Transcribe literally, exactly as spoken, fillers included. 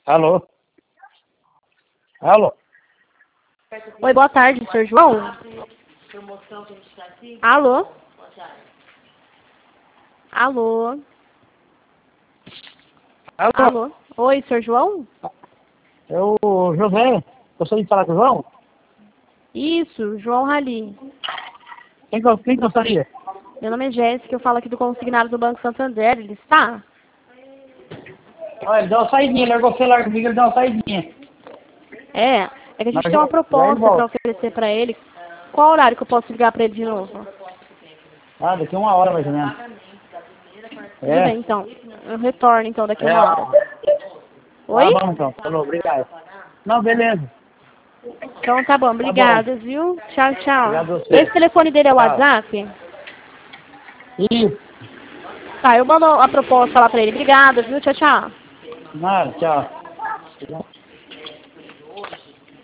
Alô? Alô? Oi, boa tarde, senhor João. Alô? Alô? Alô? Alô? Oi, senhor João? É o José. Gostaria de falar com o João? Isso, João Rali. Quem, go- quem gostaria? Meu nome é Jéssica, eu falo aqui do consignado do Banco Santander, ele está? Olha, ele deu uma saidinha, ele largou o celular comigo, ele deu uma saidinha. É, é que a gente Mas tem uma já, já ele proposta para volta. oferecer para ele. Qual horário que eu posso ligar para ele de novo? Ah, daqui uma hora mais ou menos. Tudo É, bem, então. Eu retorno, então, daqui a é. uma hora. Tá Oi? bom então, falou, obrigado. Não, beleza. Então tá bom, Tá bom. obrigada, viu? Tchau, tchau. Obrigado a você. Esse telefone dele é o Tchau. WhatsApp? Isso. Tá, eu mando a proposta lá pra ele. Obrigada, viu? Tchau, tchau. Nada, tchau.